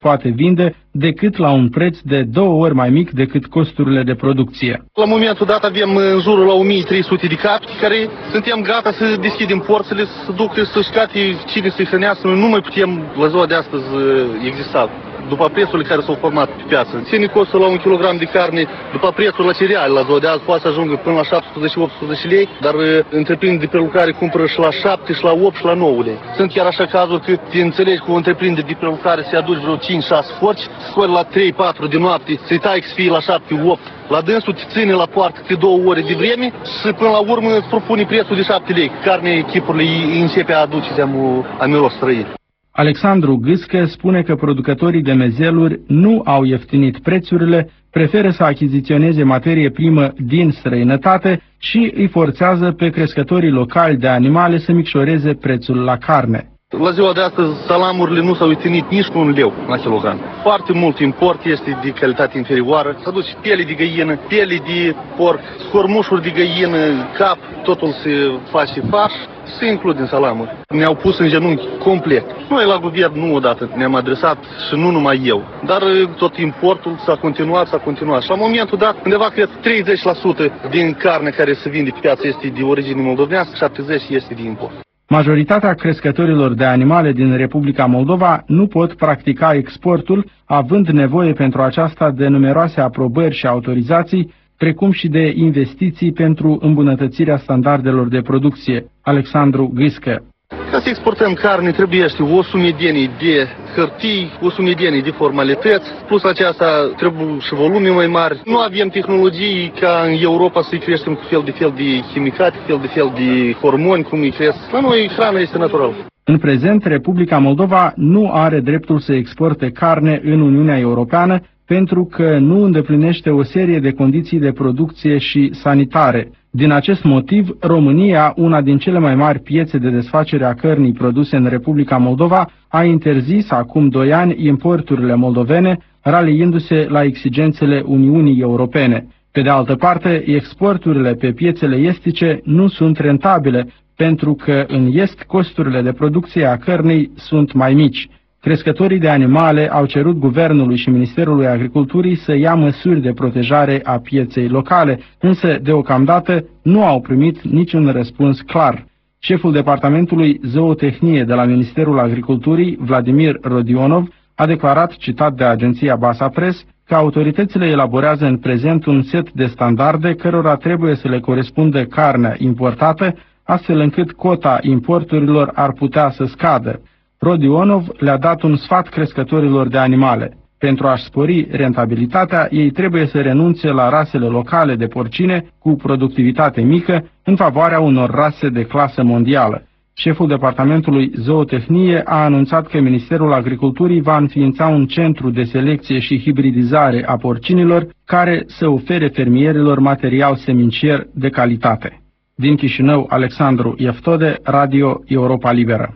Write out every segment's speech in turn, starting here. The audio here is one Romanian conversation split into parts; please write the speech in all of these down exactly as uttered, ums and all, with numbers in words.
poate vinde decât la un preț de două ori mai mic decât costurile de producție. La momentul dat avem în jurul la o mie trei sute de capri care suntem gata să deschidem porțile, să ducă să-și cate cine să-i hrănească. Noi nu mai putem la ziua de astăzi exista. După prețurile care s-au format pe piață. Ține costul la un kilogram de carne, după prețul la cereale, la ziua de azi poate să ajungă până la șapte sute - opt sute lei, dar întreprinderi de prelucrare cumpără și la șapte, și la opt, și la nouă lei. Sunt chiar așa cazuri că te înțelegi cu o întreprindere de prelucrare să-i aduci vreo cinci șase forci, scoli la trei patru de noapte, să-i tai să fie la șapte opt. La dânsul te ține la poartă câte două ore de vreme și până la urmă îți propune prețul de șapte lei. Carne chipurile începe a aduce a miros străin. Alexandru Gâscă spune că producătorii de mezeluri nu au ieftinit prețurile, preferă să achiziționeze materie primă din străinătate și îi forțează pe crescătorii locali de animale să micșoreze prețul la carne. La ziua de astăzi, salamurile nu s-au ieftinit nici cu un leu la kilogram. Foarte mult import este de calitate inferioară. Să duci piele de găină, piele de porc, scormușuri de găină, cap, totul se face farș. Se includ în salamuri. Ne-au pus în genunchi complet. Noi la guvern nu odată ne-am adresat și nu numai eu, dar tot importul s-a continuat, s-a continuat. Și la momentul dat, undeva cred treizeci la sută din carne care se vinde pe piață este de origine moldovenească, șaptezeci la sută este de import. Majoritatea crescătorilor de animale din Republica Moldova nu pot practica exportul, având nevoie pentru aceasta de numeroase aprobări și autorizații, precum și de investiții pentru îmbunătățirea standardelor de producție. Alexandru Gâscă. Ca să exportăm carne trebuie o sumedenie de hârtii, o sumedenie de formalități, plus aceasta trebuie și volume mai mari. Nu avem tehnologii ca în Europa să-i creștem cu fel de fel de chimicate, fel de fel de hormoni, cum îi cresc. La noi hrana este naturală. În prezent, Republica Moldova nu are dreptul să exporte carne în Uniunea Europeană pentru că nu îndeplinește o serie de condiții de producție și sanitare. Din acest motiv, România, una din cele mai mari piețe de desfacere a cărnii produse în Republica Moldova, a interzis acum doi ani importurile moldovene, raliindu-se la exigențele Uniunii Europene. Pe de altă parte, exporturile pe piețele estice nu sunt rentabile, pentru că în est costurile de producție a cărnii sunt mai mici. Crescătorii de animale au cerut Guvernului și Ministerului Agriculturii să ia măsuri de protejare a pieței locale, însă deocamdată nu au primit niciun răspuns clar. Șeful Departamentului Zootehnie de la Ministerul Agriculturii, Vladimir Rodionov, a declarat, citat de agenția Basa Press, că autoritățile elaborează în prezent un set de standarde cărora trebuie să le corespundă carnea importată, astfel încât cota importurilor ar putea să scadă. Rodionov le-a dat un sfat crescătorilor de animale. Pentru a-și spori rentabilitatea, ei trebuie să renunțe la rasele locale de porcine cu productivitate mică în favoarea unor rase de clasă mondială. Șeful Departamentului Zootehnie a anunțat că Ministerul Agriculturii va înființa un centru de selecție și hibridizare a porcinilor care să ofere fermierilor material semincier de calitate. Din Chișinău, Alexandru Ieftode, Radio Europa Liberă.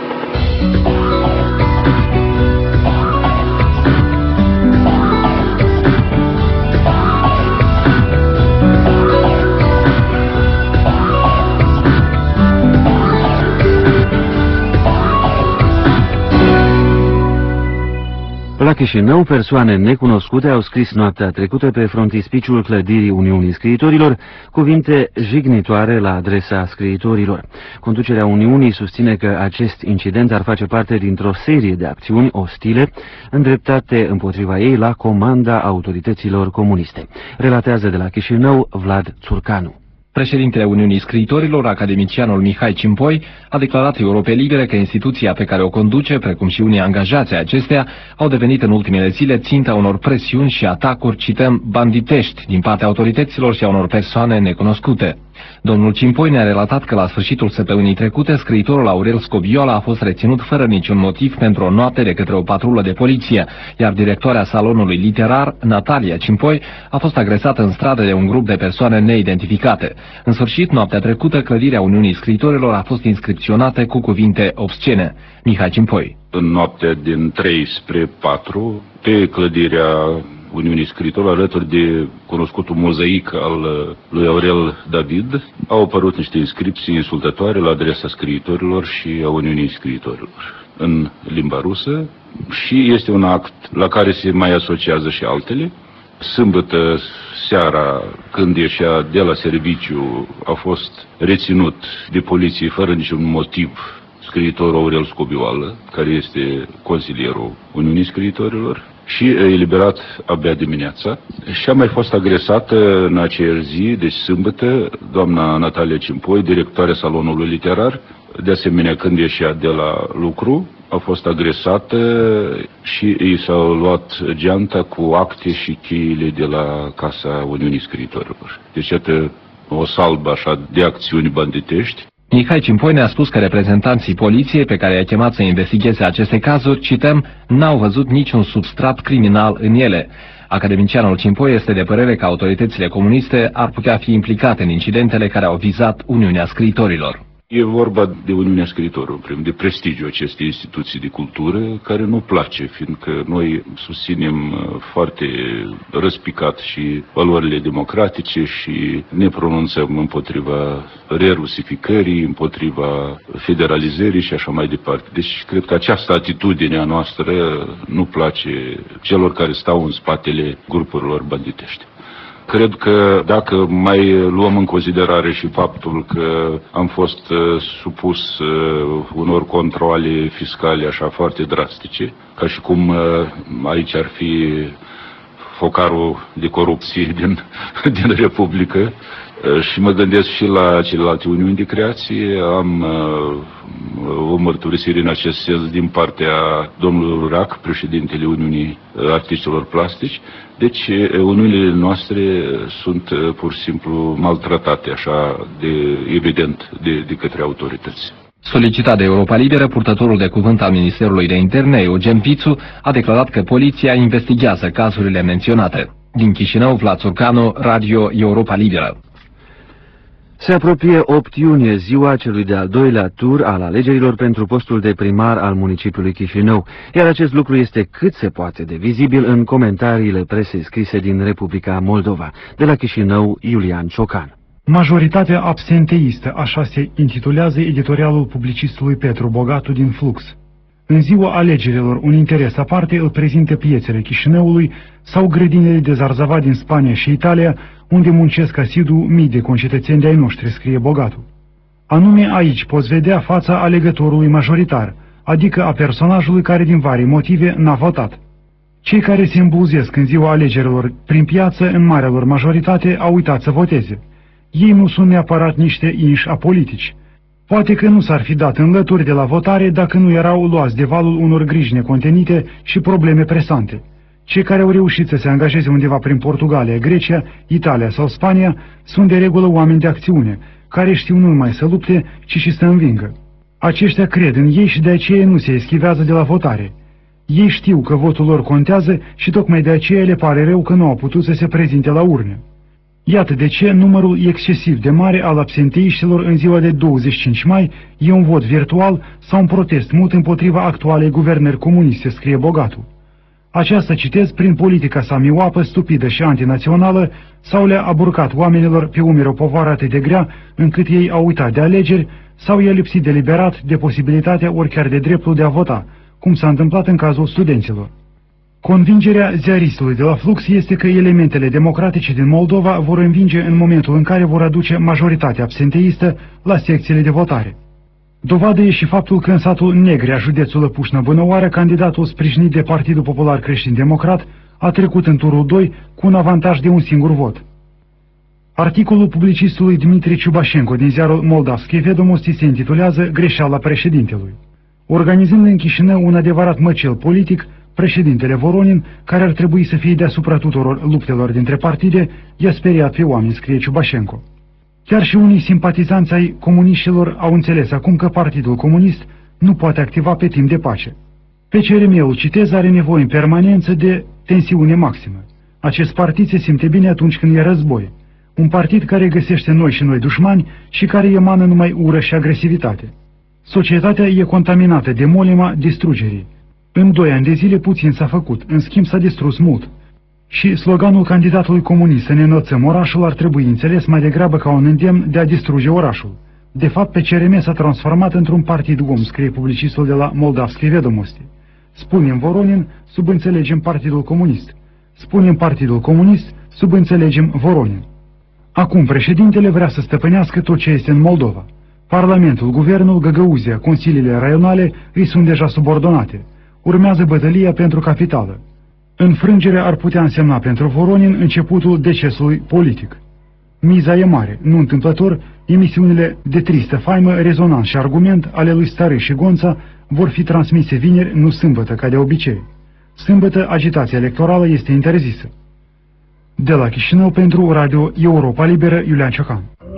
La Chișinău, persoane necunoscute au scris noaptea trecută pe frontispiciul clădirii Uniunii Scriitorilor cuvinte jignitoare la adresa scriitorilor. Conducerea Uniunii susține că acest incident ar face parte dintr-o serie de acțiuni ostile îndreptate împotriva ei la comanda autorităților comuniste. Relatează de la Chișinău Vlad Țurcanu. Președintele Uniunii Scriitorilor, academicianul Mihai Cimpoi, a declarat Europei Libere că instituția pe care o conduce, precum și unii angajați ai acesteia, au devenit în ultimele zile ținta unor presiuni și atacuri, cităm, banditești din partea autorităților și a unor persoane necunoscute. Domnul Cimpoi ne-a relatat că la sfârșitul săptămânii trecute, scriitorul Aurel Scobiola a fost reținut fără niciun motiv pentru o noapte de către o patrulă de poliție, iar directoarea salonului literar, Natalia Cimpoi, a fost agresată în stradă de un grup de persoane neidentificate. În sfârșit, noaptea trecută, clădirea Uniunii Scriitorilor a fost inscripționată cu cuvinte obscene. Mihai Cimpoi. În noaptea din trei spre patru, pe clădirea Uniunii Scriitorilor, alături de cunoscutul mozaic al lui Aurel David, au apărut niște inscripții insultătoare la adresa scriitorilor și a Uniunii Scriitorilor în limba rusă și este un act la care se mai asociază și altele. Sâmbătă seara, când ieșea de la serviciu, a fost reținut de poliție fără niciun motiv scriitorul Aurel Scobioală, care este consilierul Uniunii Scriitorilor, și eliberat abia dimineața. Și a mai fost agresată în aceeași zi, deci sâmbătă, doamna Natalia Cimpoi, directoarea Salonului Literar. De asemenea, când ieșea de la lucru, a fost agresată și i s-au luat geanta cu acte și cheile de la Casa Uniunii Scriitorilor. Deci, iată, o salbă așa de acțiuni banditești. Mihai Cimpoi ne-a spus că reprezentanții poliției pe care i-a chemat să investigheze aceste cazuri, cităm, n-au văzut niciun substrat criminal în ele. Academicianul Cimpoi este de părere că autoritățile comuniste ar putea fi implicate în incidentele care au vizat Uniunea Scriitorilor. E vorba de Uniunea Scriitorilor, de prestigiul acestei instituții de cultură, care nu place, fiindcă noi susținem foarte răspicat și valorile democratice și ne pronunțăm împotriva rerusificării, împotriva federalizării și așa mai departe. Deci cred că această atitudine a noastră nu place celor care stau în spatele grupurilor banditești. Cred că dacă mai luăm în considerare și faptul că am fost uh, supus uh, unor controale fiscale așa foarte drastice, ca și cum uh, aici ar fi focarul de corupție din, din Republică, uh, și mă gândesc și la celelalte uniuni de creație, am uh, o mărturisire în acest sens din partea domnului Rac, președintele Uniunii Artiștilor Plastici. Deci, uniunile noastre sunt pur și simplu maltratate, așa de evident, de, de către autorități. Solicitat de Europa Liberă, purtătorul de cuvânt al Ministerului de Interne, Eugen Vițu, a declarat că poliția investigează cazurile menționate. Din Chișinău, Vlad Țurcanu, Radio Europa Liberă. Se apropie opt iunie, ziua celui de-al doilea tur al alegerilor pentru postul de primar al municipiului Chișinău, iar acest lucru este cât se poate de vizibil în comentariile presei scrise din Republica Moldova. De la Chișinău, Iulian Ciocan. Majoritatea absenteistă, așa se intitulează editorialul publicistului Petru Bogatu din Flux. În ziua alegerilor, un interes aparte îl prezintă piețele Chișinăului sau grădinile de zarzavat din Spania și Italia, unde muncesc asidu mii de concetățeni de-ai noștri, scrie Bogatu. Anume aici poți vedea fața alegătorului majoritar, adică a personajului care din vari motive n-a votat. Cei care se îmbulzesc în ziua alegerilor prin piață, în marea lor majoritate, au uitat să voteze. Ei nu sunt neapărat niște inși apolitici. Poate că nu s-ar fi dat înlături de la votare dacă nu erau luați de valul unor griji necontenite și probleme presante. Cei care au reușit să se angajeze undeva prin Portugalia, Grecia, Italia sau Spania sunt de regulă oameni de acțiune, care știu nu numai să lupte, ci și să învingă. Aceștia cred în ei și de aceea nu se eschivează de la votare. Ei știu că votul lor contează și tocmai de aceea le pare rău că nu au putut să se prezinte la urne. Iată de ce numărul excesiv de mare al absenteiștilor în ziua de douăzeci și cinci mai e un vot virtual sau un protest mut împotriva actualei guvernări comuniste, scrie Bogatu. Aceasta, citez, prin politica sa mioapă, stupidă și antinațională, sau le-a aburcat oamenilor pe umeri o povară atât de grea încât ei au uitat de alegeri sau i-a lipsit deliberat de posibilitatea ori chiar de dreptul de a vota, cum s-a întâmplat în cazul studenților. Convingerea ziaristului de la Flux este că elementele democratice din Moldova vor învinge în momentul în care vor aduce majoritatea absenteistă la secțiile de votare. Dovadă e și faptul că în satul Negrea, județul Lăpușna-Bănăoară, candidatul sprijinit de Partidul Popular Creștin-Democrat a trecut în turul doi cu un avantaj de un singur vot. Articolul publicistului Dmitri Ciubașenko din ziarul Moldavski Vedomosti se intitulează Greșeala președintelui. Organizând în Chișinău un adevărat măcel politic, președintele Voronin, care ar trebui să fie deasupra tuturor luptelor dintre partide, i-a speriat pe oameni, scrie Ciubașenko. Chiar și unii simpatizanți ai comuniștilor au înțeles acum că Partidul Comunist nu poate activa pe timp de pace. P C R M-ul, citez, are nevoie în permanență de tensiune maximă. Acest partid se simte bine atunci când e război. Un partid care găsește noi și noi dușmani și care emană numai ură și agresivitate. Societatea e contaminată de molima distrugerii. În doi ani de zile puțin s-a făcut, în schimb s-a distrus mult. Și sloganul candidatului comunist să ne înălțăm orașul ar trebui înțeles mai degrabă ca un îndemn de a distruge orașul. De fapt, pe C R M s-a transformat într-un partid om, scrie publicistul de la Moldavskii Vedomosti. Spunem Voronin, subînțelegem Partidul Comunist. Spunem Partidul Comunist, subînțelegem Voronin. Acum președintele vrea să stăpânească tot ce este în Moldova. Parlamentul, guvernul, Găgăuzia, consiliile raionale îi sunt deja subordonate. Urmează bătălia pentru capitală. Înfrângerea ar putea însemna pentru Voronin începutul decesului politic. Miza e mare, nu întâmplător, emisiunile de tristă faimă, rezonanță și argument ale lui Stare și Gonța vor fi transmise vineri, nu sâmbătă, ca de obicei. Sâmbătă, agitația electorală este interzisă. De la Chișinău pentru Radio Europa Liberă, Iulian Ciocan.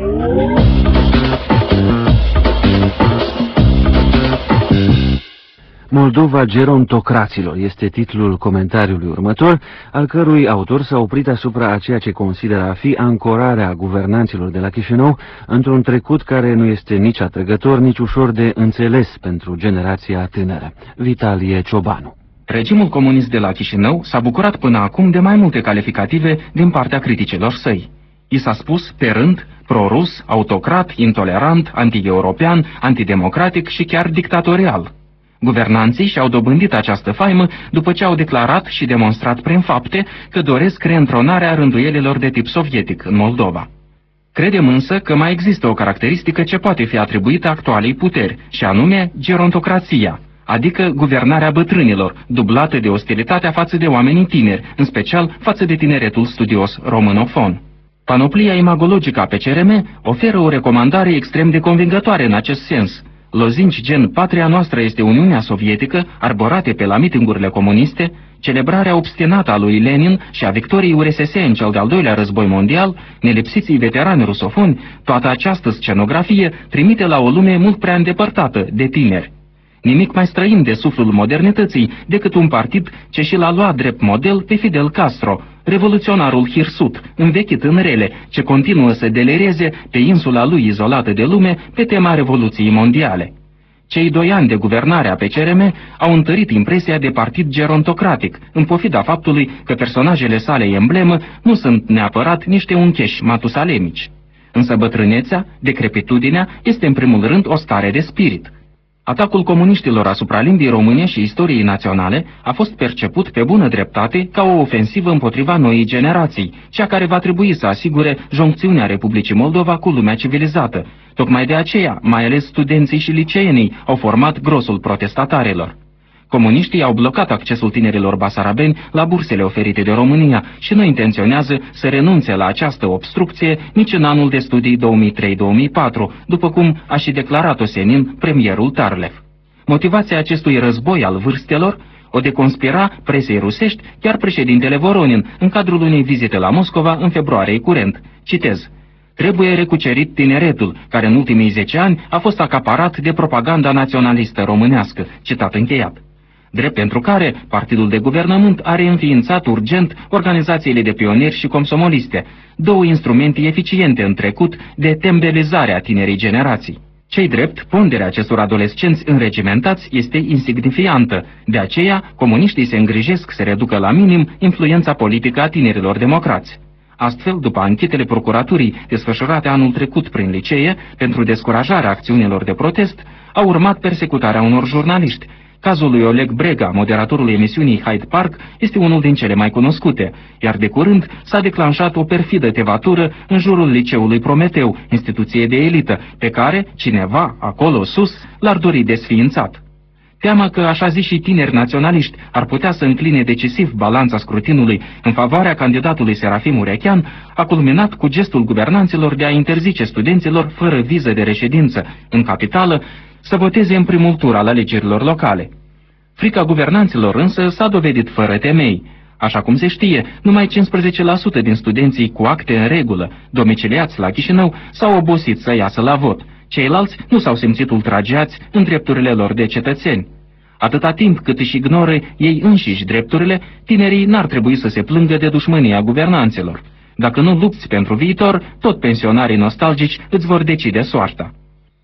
Moldova gerontocraților este titlul comentariului următor, al cărui autor s-a oprit asupra a ceea ce consideră a fi ancorarea guvernanților de la Chișinău într-un trecut care nu este nici atrăgător, nici ușor de înțeles pentru generația tânără. Vitalie Ciobanu. Regimul comunist de la Chișinău s-a bucurat până acum de mai multe calificative din partea criticilor săi. I s-a spus pe rând prorus, autocrat, intolerant, anti-european, antidemocratic și chiar dictatorial. Guvernanții și-au dobândit această faimă după ce au declarat și demonstrat prin fapte că doresc reîntronarea rânduielilor de tip sovietic în Moldova. Credem însă că mai există o caracteristică ce poate fi atribuită actualei puteri, și anume gerontocrația, adică guvernarea bătrânilor, dublată de ostilitatea față de oamenii tineri, în special față de tineretul studios românofon. Panoplia imagologică a P C R M oferă o recomandare extrem de convingătoare în acest sens. Lozinci gen Patria noastră este Uniunea Sovietică, arborate pe la mitingurile comuniste, celebrarea obstinată a lui Lenin și a victoriei U R S S în cel de-al doilea război mondial, nelipsiții veterani rusofoni, toată această scenografie trimite la o lume mult prea îndepărtată de tineri. Nimic mai străin de suflul modernității decât un partid ce și l-a luat drept model pe Fidel Castro, revoluționarul hirsut, învechit în rele, ce continuă să delereze pe insula lui izolată de lume pe tema Revoluției Mondiale. Cei doi ani de guvernare a P C R M au întărit impresia de partid gerontocratic, în pofida faptului că personajele sale emblemă nu sunt neapărat niște uncheși matusalemici. Însă bătrânețea, decrepitudinea, este în primul rând o stare de spirit. Atacul comuniștilor asupra limbii române și istoriei naționale a fost perceput pe bună dreptate ca o ofensivă împotriva noii generații, cea care va trebui să asigure joncțiunea Republicii Moldova cu lumea civilizată. Tocmai de aceea, mai ales studenții și liceenii au format grosul protestatarilor. Comuniștii au blocat accesul tinerilor basarabeni la bursele oferite de România și nu intenționează să renunțe la această obstrucție nici în anul de studii două mii trei două mii patru, după cum a și declarat-o senin premierul Tarlev. Motivația acestui război al vârstelor o deconspira presei rusești chiar președintele Voronin în cadrul unei vizite la Moscova în februarie curent. Citez: trebuie recucerit tineretul, care în ultimii zece ani a fost acaparat de propaganda naționalistă românească. Citat încheiat. Drept pentru care partidul de guvernământ a reînființat urgent organizațiile de pionieri și comsomoliste, două instrumente eficiente în trecut de tembelizare a tinerii generații. Cei drept, ponderea acestor adolescenți înregimentați este insignifiantă, de aceea comuniștii se îngrijesc să reducă la minim influența politică a tinerilor democrați. Astfel, după anchetele procuraturii desfășurate anul trecut prin licee pentru descurajarea acțiunilor de protest, a urmat persecutarea unor jurnaliști. Cazul lui Oleg Brega, moderatorul emisiunii Hyde Park, este unul din cele mai cunoscute, iar de curând s-a declanșat o perfidă tevatură în jurul liceului Prometeu, instituție de elită, pe care cineva, acolo sus, l-ar dori desființat. Teama că așa ziși tineri naționaliști ar putea să încline decisiv balanța scrutinului în favoarea candidatului Serafim Urechean a culminat cu gestul guvernanților de a interzice studenților fără viză de reședință în capitală să voteze în primul tur al alegerilor locale. Frica guvernanților însă s-a dovedit fără temei. Așa cum se știe, numai cincisprezece la sută din studenții cu acte în regulă, domiciliați la Chișinău, s-au obosit să iasă la vot. Ceilalți nu s-au simțit ultragiați în drepturile lor de cetățeni. Atâta timp cât își ignoră ei înșiși drepturile, tinerii n-ar trebui să se plângă de dușmânia guvernanților. Dacă nu lupți pentru viitor, tot pensionarii nostalgici îți vor decide soarta.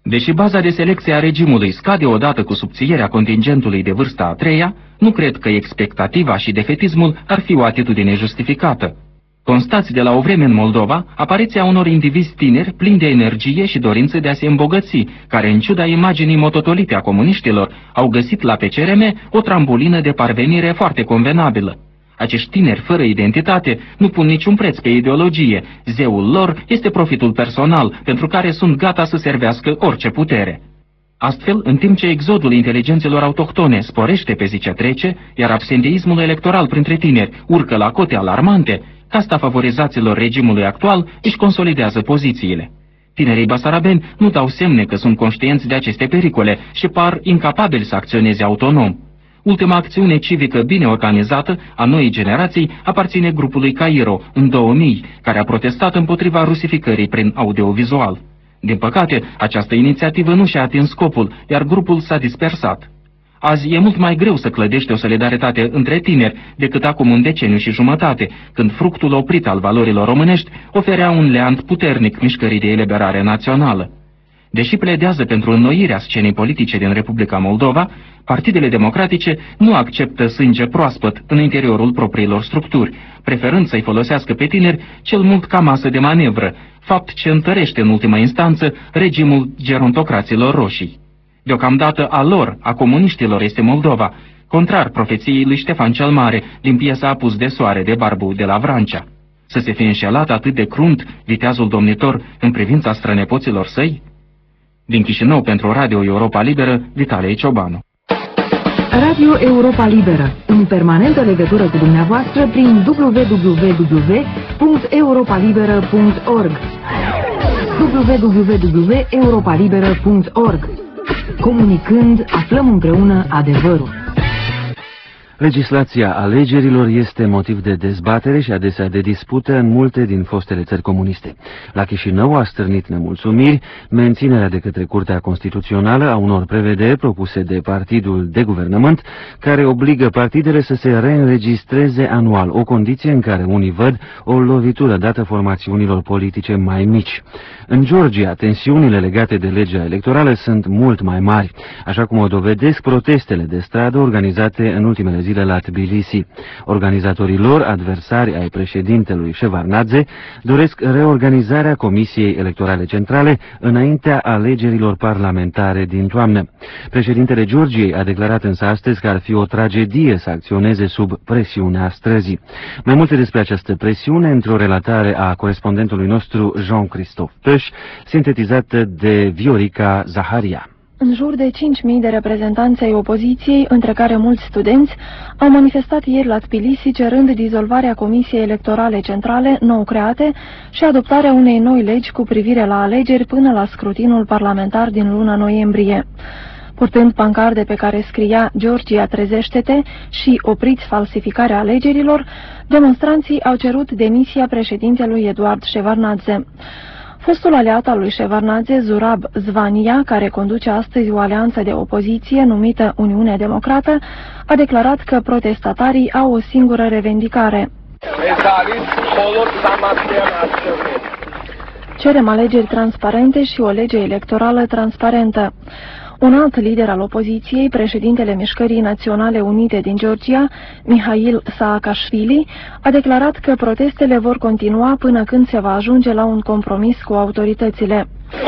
Deși baza de selecție a regimului scade odată cu subțierea contingentului de vârsta a treia, nu cred că expectativa și defetismul ar fi o atitudine justificată. Constați de la o vreme în Moldova apariția unor indivizi tineri plini de energie și dorință de a se îmbogăți, care în ciuda imaginii mototolite a comuniștilor au găsit la P C R M o trambulină de parvenire foarte convenabilă. Acești tineri fără identitate nu pun niciun preț pe ideologie, zeul lor este profitul personal, pentru care sunt gata să servească orice putere. Astfel, în timp ce exodul inteligențelor autohtone sporește pe zi ce trece, iar absenteismul electoral printre tineri urcă la cote alarmante, casta favorizaților regimului actual își consolidează pozițiile. Tinerii basarabeni nu dau semne că sunt conștienți de aceste pericole și par incapabili să acționeze autonom. Ultima acțiune civică bine organizată a noii generații aparține grupului Cairo, în două mii, care a protestat împotriva rusificării prin audiovizual. Din păcate, această inițiativă nu și-a atins scopul, iar grupul s-a dispersat. Azi e mult mai greu să clădești o solidaritate între tineri decât acum un deceniu și jumătate, când fructul oprit al valorilor românești oferea un leant puternic mișcării de eliberare națională. Deși pledează pentru înnoirea scenei politice din Republica Moldova, partidele democratice nu acceptă sânge proaspăt în interiorul propriilor structuri, preferând să-i folosească pe tineri cel mult ca masă de manevră, fapt ce întărește în ultima instanță regimul gerontocraților roșii. Deocamdată a lor, a comuniștilor, este Moldova, contrar profeției lui Ștefan cel Mare din piesa Apus de soare de Barbu de la Vrancea. Să se fi înșelat atât de crunt viteazul domnitor în privința strănepoților săi? Din Chișinău pentru Radio Europa Liberă, Vitalie Ciobanu. Radio Europa Liberă, în permanentă legătură cu dumneavoastră prin w w w punct europa liberă punct org w w w punct europa liberă punct org. Comunicând, aflăm împreună adevărul. Legislația alegerilor este motiv de dezbatere și adesea de dispută în multe din fostele țări comuniste. La Chișinău a stârnit nemulțumiri menținerea de către Curtea Constituțională a unor prevederi propuse de partidul de guvernământ, care obligă partidele să se reînregistreze anual, o condiție în care unii văd o lovitură dată formațiunilor politice mai mici. În Georgia, tensiunile legate de legea electorală sunt mult mai mari, așa cum o dovedesc protestele de stradă organizate în ultimele zile la Tbilisi. Organizatorii lor, adversari ai președintelui Shevardnadze, doresc reorganizarea Comisiei Electorale Centrale înaintea alegerilor parlamentare din toamnă. Președintele Georgiei a declarat însă astăzi că ar fi o tragedie să acționeze sub presiunea străzii. Mai multe despre această presiune într-o relatare a corespondentului nostru Jean-Christophe Păș, sintetizată de Viorica Zaharia. În jur de cinci mii de reprezentanți ai opoziției, între care mulți studenți, au manifestat ieri la Tbilisi cerând dizolvarea Comisiei Electorale Centrale nou create și adoptarea unei noi legi cu privire la alegeri până la scrutinul parlamentar din luna noiembrie. Purtând pancarde pe care scria "Georgia, trezește-te" și "Opriți falsificarea alegerilor", demonstranții au cerut demisia președintelui Eduard Shevardnadze. Fostul aliat al lui Shevardnadze, Zurab Zvania, care conduce astăzi o alianță de opoziție numită Uniunea Democrată, a declarat că protestatarii au o singură revendicare. Cerem alegeri transparente și o lege electorală transparentă. Un alt lider al opoziției, președintele Mișcării Naționale Unite din Georgia, Mihail Saakashvili, a declarat că protestele vor continua până când se va ajunge la un compromis cu autoritățile.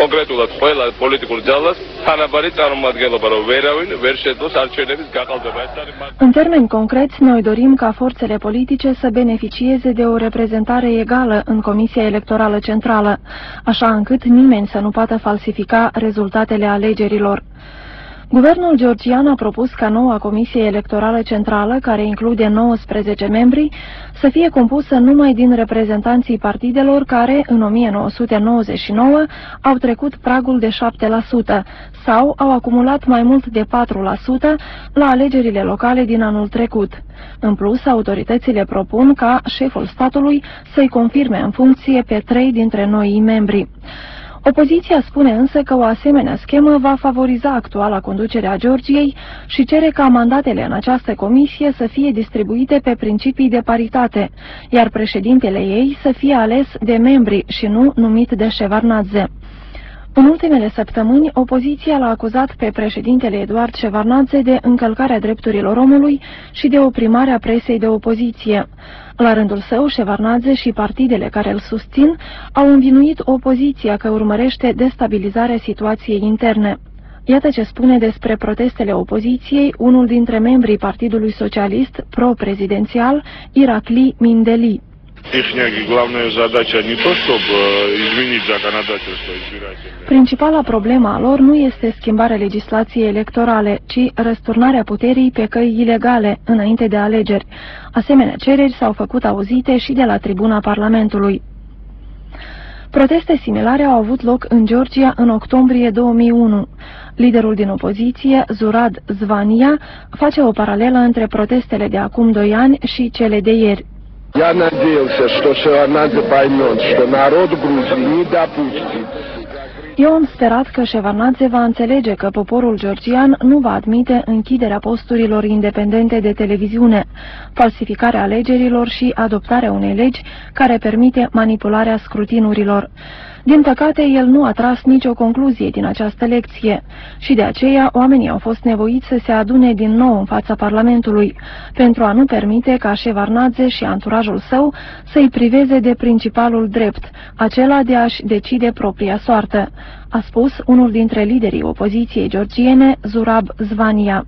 În termeni concreți, noi dorim ca forțele politice să beneficieze de o reprezentare egală în Comisia Electorală Centrală, așa încât nimeni să nu poată falsifica rezultatele alegerilor. Guvernul georgian a propus ca noua Comisie Electorală Centrală, care include nouăsprezece membri, să fie compusă numai din reprezentanții partidelor care, în o mie nouă sute nouăzeci și nouă, au trecut pragul de șapte la sută sau au acumulat mai mult de patru la sută la alegerile locale din anul trecut. În plus, autoritățile propun ca șeful statului să-i confirme în funcție pe trei dintre noii membri. Opoziția spune însă că o asemenea schemă va favoriza actuala conducere a Georgiei și cere ca mandatele în această comisie să fie distribuite pe principii de paritate, iar președintele ei să fie ales de membri și nu numit de Shevardnadze. În ultimele săptămâni, opoziția l-a acuzat pe președintele Eduard Shevardnadze de încălcarea drepturilor omului și de oprimarea presei de opoziție. La rândul său, Shevardnadze și partidele care îl susțin au învinuit opoziția că urmărește destabilizarea situației interne. Iată ce spune despre protestele opoziției unul dintre membrii Partidului Socialist pro-prezidențial, Irakli Mindeli. Principala problemă a lor nu este schimbarea legislației electorale, ci răsturnarea puterii pe căi ilegale, înainte de alegeri. Asemenea cereri s-au făcut auzite și de la tribuna Parlamentului. Proteste similare au avut loc în Georgia în octombrie două mii unu. Liderul din opoziție, Zurab Zvania, face o paralelă între protestele de acum doi ani și cele de ieri. Я надеялся, что Шеварднадзе поймет, что народ Грузии не допустит. Eu am sperat că Shevardnadze va înțelege că poporul georgian nu va admite închiderea posturilor independente de televiziune, falsificarea alegerilor și adoptarea unei legi care permite manipularea scrutinurilor. Din păcate, el nu a tras nicio concluzie din această lecție și de aceea oamenii au fost nevoiți să se adune din nou în fața Parlamentului, pentru a nu permite ca Shevardnadze și anturajul său să-i priveze de principalul drept, acela de a-și decide propria soartă, a spus unul dintre liderii opoziției georgiene, Zurab Zvania.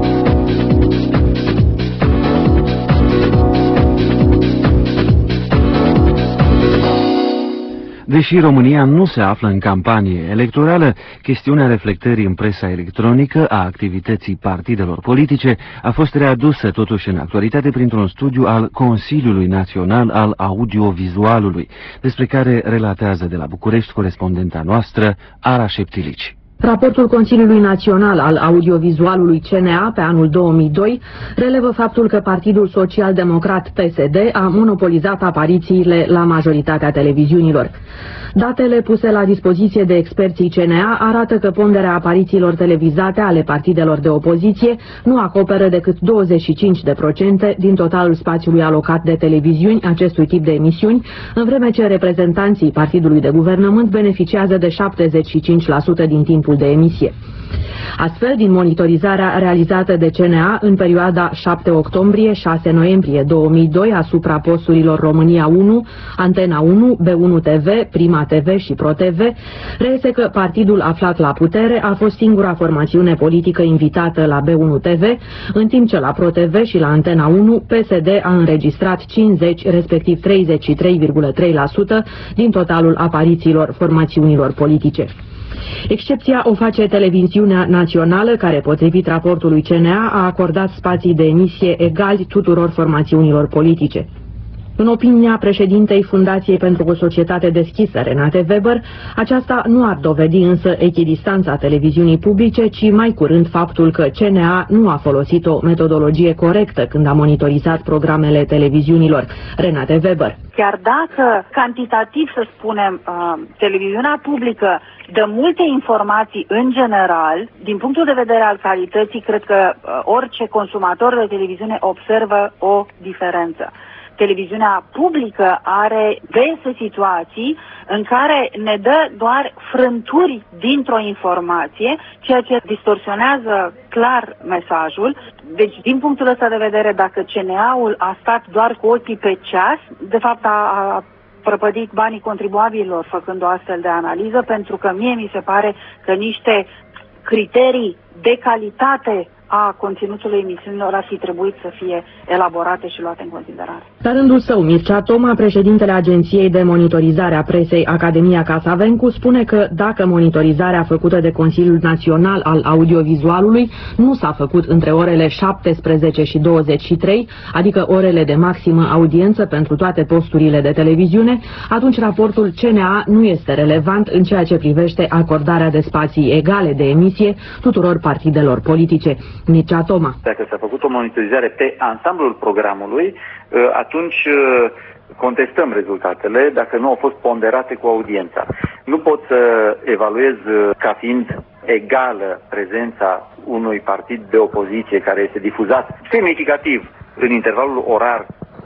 Deși România nu se află în campanie electorală, chestiunea reflectării în presa electronică a activității partidelor politice a fost readusă totuși în actualitate printr-un studiu al Consiliului Național al Audiovizualului, despre care relatează de la București corespondenta noastră, Ara Șeptilici. Raportul Consiliului Național al Audiovizualului C N A pe anul două mii doi relevă faptul că Partidul Social-Democrat P S D a monopolizat aparițiile la majoritatea televiziunilor. Datele puse la dispoziție de experții C N A arată că ponderea aparițiilor televizate ale partidelor de opoziție nu acoperă decât douăzeci și cinci de procente din totalul spațiului alocat de televiziuni acestui tip de emisiuni, în vreme ce reprezentanții partidului de guvernământ beneficiază de șaptezeci și cinci la sută din timpul de emisie. Astfel, din monitorizarea realizată de C N A în perioada șapte octombrie - șase noiembrie două mii doi asupra posturilor România unu, Antena unu, B unu T V, Prima T V și Pro T V, reiese că partidul aflat la putere a fost singura formațiune politică invitată la B unu T V, în timp ce la Pro T V și la Antena unu P S D a înregistrat cincizeci, respectiv treizeci și trei virgulă trei la sută din totalul aparițiilor formațiunilor politice. Excepția o face televiziunea națională, care, potrivit raportului C N A, a acordat spații de emisie egali tuturor formațiunilor politice. În opinia președintei Fundației pentru o Societate Deschisă, Renate Weber, aceasta nu ar dovedi însă echidistanța televiziunii publice, ci mai curând faptul că C N A nu a folosit o metodologie corectă când a monitorizat programele televiziunilor. Renate Weber. Chiar dacă, cantitativ să spunem, televiziunea publică dă multe informații în general, din punctul de vedere al calității, cred că orice consumator de televiziune observă o diferență. Televiziunea publică are dese situații în care ne dă doar frânturi dintr-o informație, ceea ce distorsionează clar mesajul. Deci, din punctul ăsta de vedere, dacă C N A-ul a stat doar cu ochii pe ceas, de fapt a, a prăpădit banii contribuabililor făcând o astfel de analiză, pentru că mie mi se pare că niște criterii de calitate a conținutului emisiunilor ar fi trebuit să fie elaborate și luate în considerare. La rândul său, Mircea Toma, președintele Agenției de Monitorizare a Presei Academia Casavencu, spune că dacă monitorizarea făcută de Consiliul Național al Audiovizualului nu s-a făcut între orele șaptesprezece și douăzeci și trei, adică orele de maximă audiență pentru toate posturile de televiziune, atunci raportul C N A nu este relevant în ceea ce privește acordarea de spații egale de emisie tuturor partidelor politice. Mircea Toma. Dacă s-a făcut o monitorizare pe ansamblul programului, atunci contestăm rezultatele dacă nu au fost ponderate cu audiența. Nu pot să evaluez ca fiind egală prezența unui partid de opoziție care este difuzat semnificativ în intervalul orar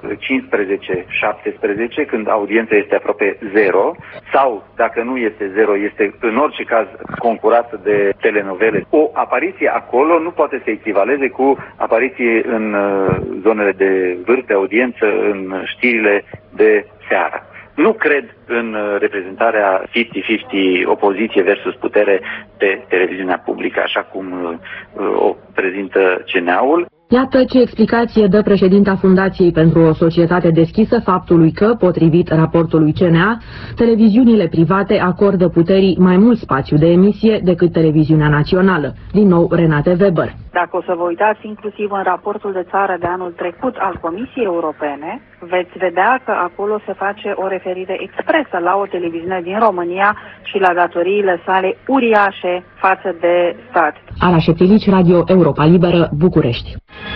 cincisprezece șaptesprezece, când audiența este aproape zero, sau, dacă nu este zero, este în orice caz concurată de telenovele. O apariție acolo nu poate să echivaleze cu apariție în zonele de vârf de audiență, în știrile de seară. Nu cred în reprezentarea cincizeci cincizeci opoziție versus putere pe televiziunea publică, așa cum o prezintă C N A-ul. Iată ce explicație dă președinta Fundației pentru o societate deschisă faptului că, potrivit raportului C N A, televiziunile private acordă puterii mai mult spațiu de emisie decât televiziunea națională. Din nou, Renate Weber. Dacă o să vă uitați inclusiv în raportul de țară de anul trecut al Comisiei Europene, veți vedea că acolo se face o referire expresă la o televiziune din România și la datoriile sale uriașe față de stat. Ala Șeptilici, Radio Europa Liberă, București.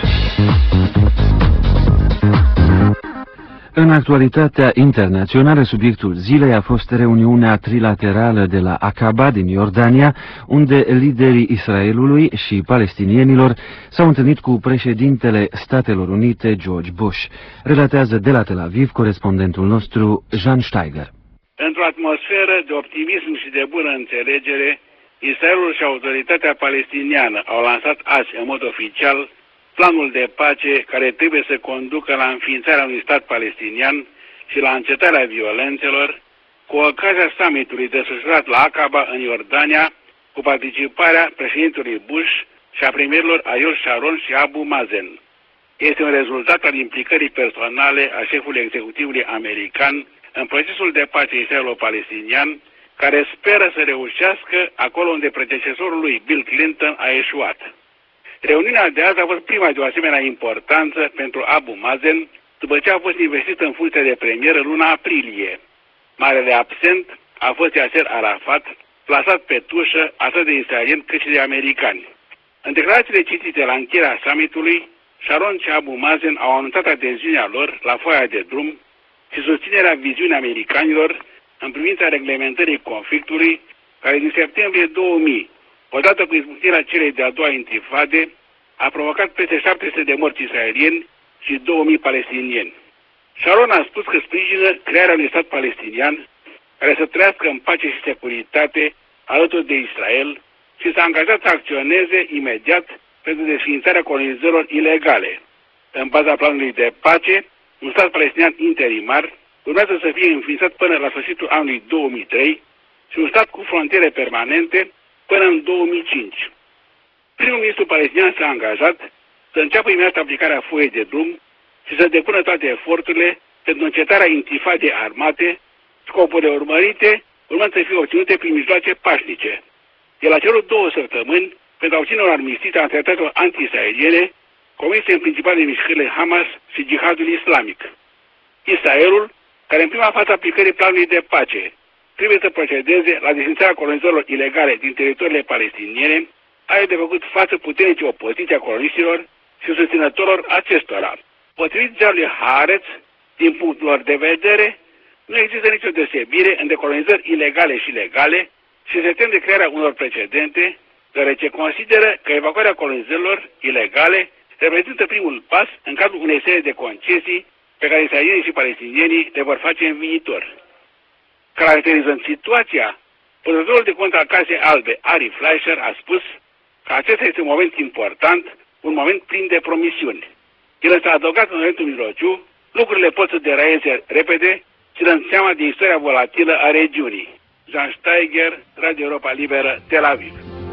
În actualitatea internațională, subiectul zilei a fost reuniunea trilaterală de la Aqaba din Iordania, unde liderii Israelului și palestinienilor s-au întâlnit cu președintele Statelor Unite, George Bush. Relatează de la Tel Aviv corespondentul nostru, Jean Steiger. Într-o atmosferă de optimism și de bună înțelegere, Israelul și autoritatea palestiniană au lansat azi, în mod oficial, planul de pace care trebuie să conducă la înființarea unui stat palestinian și la încetarea violențelor, cu ocazia summitului desfășurat la Aqaba în Iordania, cu participarea președintelui Bush și a premierilor Ariel Sharon și Abu Mazen. Este un rezultat al implicării personale a șefului executivului american în procesul de pace israelo-palestinian, care speră să reușească acolo unde predecesorul lui Bill Clinton a eșuat. Reuniunea de azi a fost prima de o asemenea importanță pentru Abu Mazen, după ce a fost investit în funcție de premier în luna aprilie. Marele absent a fost Yasser Arafat, plasat pe tușă atât de israelieni cât și de americani. În declarațiile citite la încheierea summitului, Sharon și Abu Mazen au anunțat adeziunea lor la foaia de drum și susținerea viziunii americanilor în privința reglementării conflictului, care din septembrie două mii, odată cu izbucnirea celei de-a doua intifade, a provocat peste șapte sute de morți israelieni și două mii palestinieni. Sharon a spus că sprijină crearea unui stat palestinian care să trăiască în pace și securitate alături de Israel și s-a angajat să acționeze imediat pentru desființarea colonizărilor ilegale. În baza planului de pace, un stat palestinian interimar urmează să fie înființat până la sfârșitul anului două mii trei și un stat cu frontiere permanente până în două mii cinci. Primul ministru palestinian s-a angajat să înceapă imediat aplicarea foii de drum și să depună toate eforturile pentru încetarea intifadei armate, scopurile urmărite urmând să fie obținute prin mijloace pașnice. El a cerut două săptămâni pentru a obține un armistițiu a tratatelor anti-israeliene comise în principal de mișcările Hamas și Jihadul Islamic. Israelul, care în prima fază aplicării planului de pace trebuie să procedeze la desfințarea colonizărilor ilegale din teritoriile palestiniene, are de făcut față puternice opoziția coloniștilor și susținătorilor acestora. Potrivit ziarului Haaretz, din punctul lor de vedere, nu există nicio deosebire între colonizări ilegale și legale și se tem de crearea unor precedente, deoarece consideră că evacuarea colonizărilor ilegale reprezintă primul pas în cadrul unei serii de concesii pe care israelienii și palestinienii le vor face în viitor. Caracterizând situația, purtătorul de cont al Casei Albe, Ari Fleischer, a spus că acesta este un moment important, un moment plin de promisiuni. El s-a adăugat în momentul mijlociu, lucrurile pot să deraieze repede, ținând seama de istoria volatilă a regiunii. Jean Steiger, Radio Europa Liberă, Tel Aviv.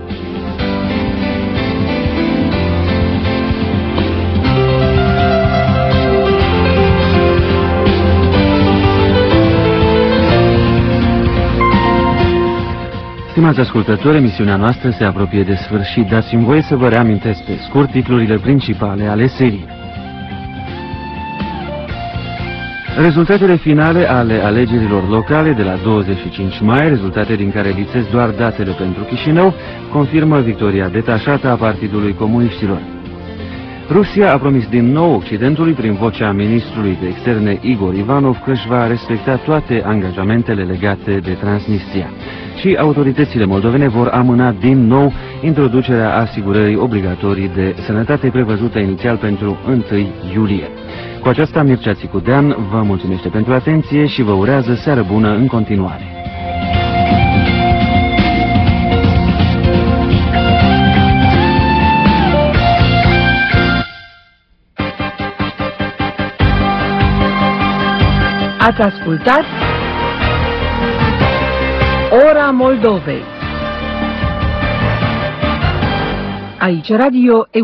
Stimați ascultători, emisiunea noastră se apropie de sfârșit. Dați-mi voie să vă reamintesc pe scurt titlurile principale ale seriei. Rezultatele finale ale alegerilor locale de la douăzeci și cinci mai, rezultate din care lipsesc doar datele pentru Chișinău, confirmă victoria detașată a Partidului Comuniștilor. Rusia a promis din nou Occidentului, prin vocea ministrului de externe Igor Ivanov, că își va respecta toate angajamentele legate de Transnistria. Și autoritățile moldovene vor amâna din nou introducerea asigurării obligatorii de sănătate prevăzută inițial pentru întâi iulie. Cu aceasta, Mircea Țicudean vă mulțumește pentru atenție și vă urează seară bună în continuare. Ați ascultat Ora Moldovei. Aici Radio